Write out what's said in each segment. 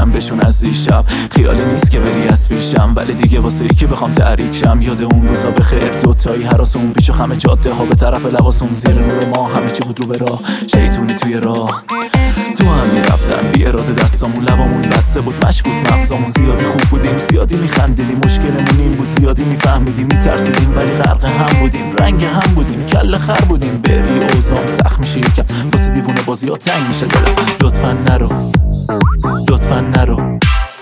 میگم بهشون از دیشب خیالی نیست که بری از پیشم، ولی دیگه واسه ای که بخوام تحریک شم. یاد اون روزا بخیر دوتایی هراسون پیش و خم جاده ها به طرف لباسون، زیر نور ما همه چی بود رو به راه، شیطونی توی راه تو هم میرفتم بی اراده دستامون لبامون بسته بود مش بود مغزامون، زیادی خوب بودیم زیادی میخندیدیم، مشکلمون این بود زیادی میفهمیدیم میترسیدیم، ولی غرق هم بودیم رنگ هم بودیم کله خر بودیم. بری اوزام سخت میشه یکم واسه دیوونه بازی ها تنگ میشه دلم، لطفا نرو لطفا نرو.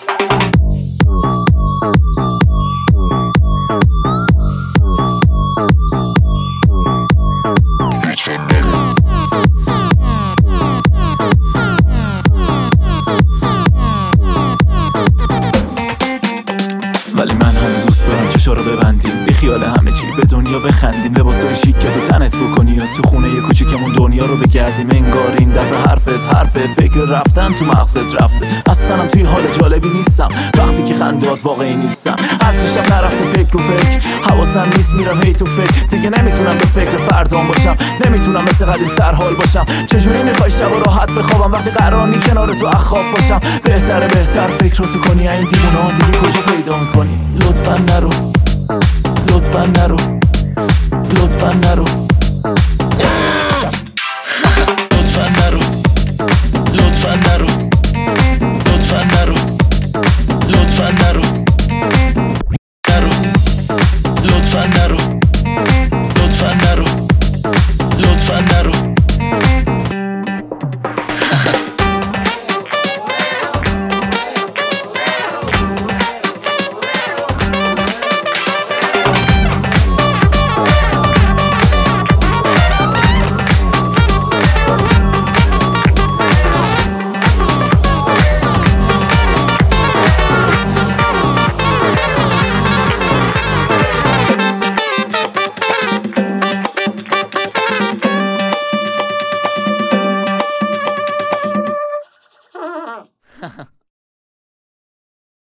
ولی من هم دوست دارم چشا رو ببندیم بی خیال همه چی به دنیا بخندیم، لباسای شیک که تو تنت بکنی یا تو خونه یه کوچیکمون دنیا رو بگردیم. انگار این دفعه حرفه فکر رفتن تو مغزت رفته، اصلا توی حال جالبی نیستم وقتی که خندات واقعی نیستم. اصلشم نرفته فکر رو فکر حواسم نیست میرم هی تو فکر، دیگه نمیتونم به فکر فردام باشم، نمیتونم مثل قدیم سرحال باشم. چجوری میخوای شب و راحت بخوابم وقتی قرار نی کنار تو اخواب باشم؟ بهتر فکر رو تو کنی این دیوونه دیگه کجا پیدا میکنی؟ لطفا نرو لطفا نرو لطفا نرو لطفا نرو لطفا نرو لطفا نرو لطفا نرو لطفا نرو